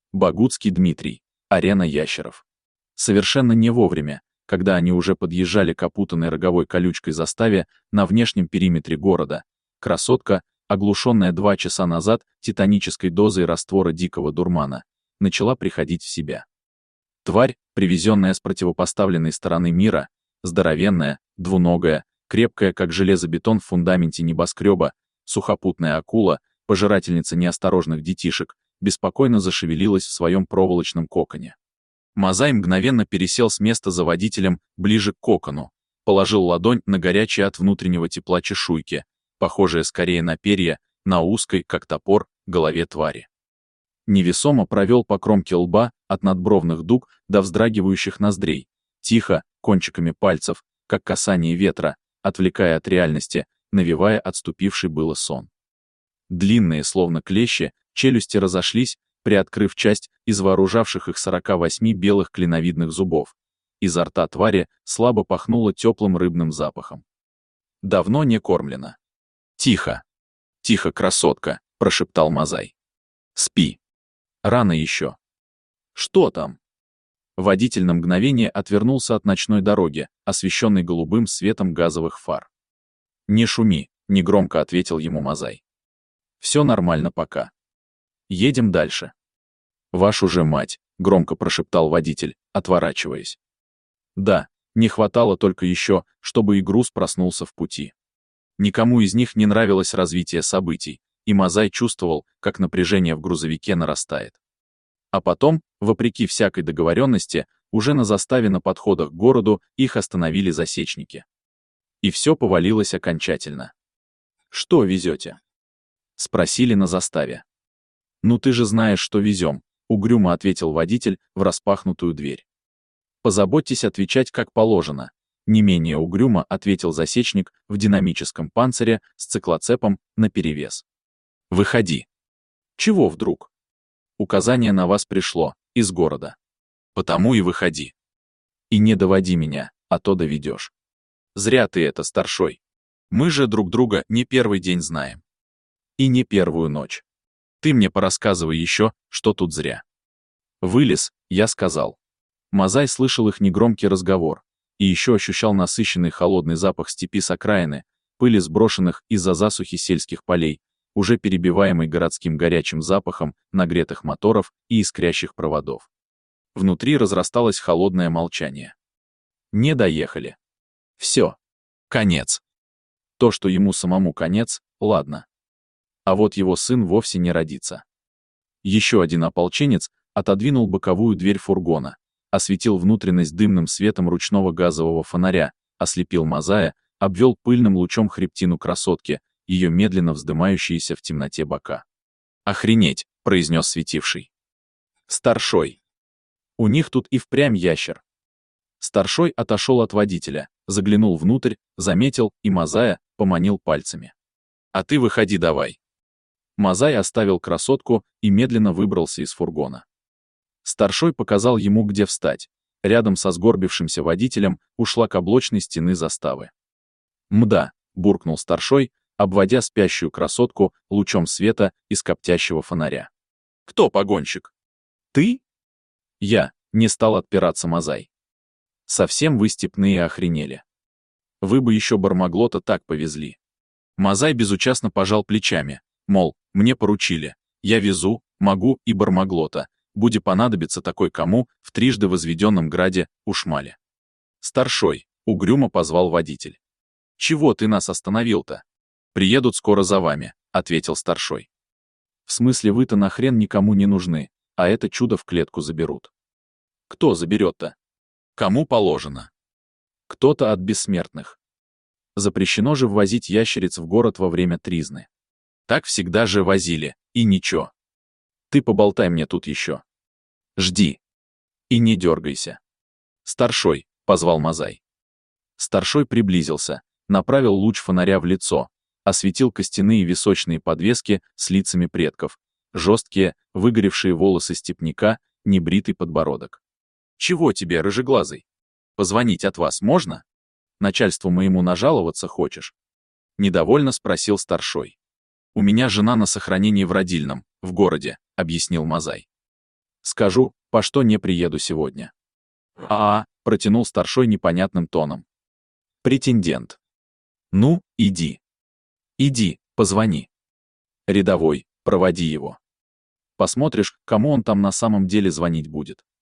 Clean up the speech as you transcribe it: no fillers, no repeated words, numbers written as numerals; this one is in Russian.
Богутский Дмитрий. Арена ящеров. Совершенно не вовремя, когда они уже подъезжали к опутанной роговой колючкой заставе на внешнем периметре города, красотка, оглушенная 2 часа назад титанической дозой раствора дикого дурмана, начала приходить в себя. Тварь, привезенная с противопоставленной стороны мира, здоровенная, двуногая, крепкая, как железобетон в фундаменте небоскреба, сухопутная акула, пожирательница неосторожных детишек, беспокойно зашевелилась в своем проволочном коконе. Мазай мгновенно пересел с места за водителем ближе к кокону, положил ладонь на горячие от внутреннего тепла чешуйки, похожие скорее на перья, на узкой, как топор, голове твари. Невесомо провел по кромке лба от надбровных дуг до вздрагивающих ноздрей, тихо, кончиками пальцев, как касание ветра, отвлекая от реальности, навевая отступивший было сон. Длинные, словно клещи, челюсти разошлись, приоткрыв часть из вооружавших их 48 белых клиновидных зубов. Изо рта твари слабо пахнуло теплым рыбным запахом. Давно не кормлено. «Тихо! Тихо, красотка!» — прошептал Мазай. «Спи. Рано еще». «Что там?» Водитель на мгновение отвернулся от ночной дороги, освещенной голубым светом газовых фар. «Не шуми», — негромко ответил ему Мазай. «Все нормально пока. Едем дальше». «Вашу же мать», — громко прошептал водитель, отворачиваясь. Да, не хватало только еще, чтобы и груз проснулся в пути. Никому из них не нравилось развитие событий, и Мазай чувствовал, как напряжение в грузовике нарастает. А потом, вопреки всякой договоренности, уже на заставе на подходах к городу их остановили засечники. И все повалилось окончательно. «Что везете?» — спросили на заставе. «Ну ты же знаешь, что везем», — угрюмо ответил водитель в распахнутую дверь. «Позаботьтесь отвечать как положено», — не менее угрюмо ответил засечник в динамическом панцире с циклоцепом наперевес. «Выходи». «Чего вдруг?» «Указание на вас пришло, из города. Потому и выходи. И не доводи меня, а то доведешь. Зря ты это, старшой. Мы же друг друга не первый день знаем. И не первую ночь. Ты мне порассказывай еще, что тут зря». «Вылез», — я сказал. Мазай слышал их негромкий разговор и еще ощущал насыщенный холодный запах степи с окраины, пыли сброшенных из-за засухи сельских полей, уже перебиваемый городским горячим запахом нагретых моторов и искрящих проводов. Внутри разрасталось холодное молчание. Не доехали. Все. Конец. То, что ему самому конец, ладно. А вот его сын вовсе не родится. Еще один ополченец отодвинул боковую дверь фургона, осветил внутренность дымным светом ручного газового фонаря, ослепил Мазая, обвел пыльным лучом хребтину красотки, ее медленно вздымающиеся в темноте бока. «Охренеть!» — произнес светивший. «Старшой! У них тут и впрямь ящер». Старшой отошел от водителя, заглянул внутрь, заметил и Мазая поманил пальцами. «А ты выходи давай». Мазай оставил красотку и медленно выбрался из фургона. Старшой показал ему, где встать. Рядом со сгорбившимся водителем ушла к облочной стены заставы. «Мда», — буркнул старшой, обводя спящую красотку лучом света из коптящего фонаря. «Кто погонщик? Ты?» «Я», — не стал отпираться Мазай. «Совсем вы степные охренели. Вы бы еще Бармаглота так повезли». Мазай безучастно пожал плечами, мол, мне поручили, я везу, могу и Бармаглота, буде понадобиться такой кому в трижды возведенном граде Ушмале. «Старшой», — угрюмо позвал водитель. «Чего ты нас остановил-то?» «Приедут скоро за вами», — ответил старшой. «В смысле вы-то нахрен никому не нужны, а это чудо в клетку заберут». «Кто заберет-то?» «Кому положено?» «Кто-то от бессмертных». Запрещено же ввозить ящериц в город во время тризны. Так всегда же возили, и ничего. Ты поболтай мне тут еще. Жди. И не дергайся. «Старшой», — позвал Мазай. Старшой приблизился, направил луч фонаря в лицо, осветил костяные височные подвески с лицами предков, жесткие, выгоревшие волосы степняка, небритый подбородок. «Чего тебе, рыжеглазый? Позвонить от вас можно? Начальству моему нажаловаться хочешь?» Недовольно спросил старшой. «У меня жена на сохранении в родильном, в городе», — объяснил Мазай. Скажу, по что не приеду сегодня. Протянул старшой непонятным тоном. Претендент. Ну, иди. Иди, позвони. Рядовой, проводи его. Посмотришь, кому он там на самом деле звонить будет.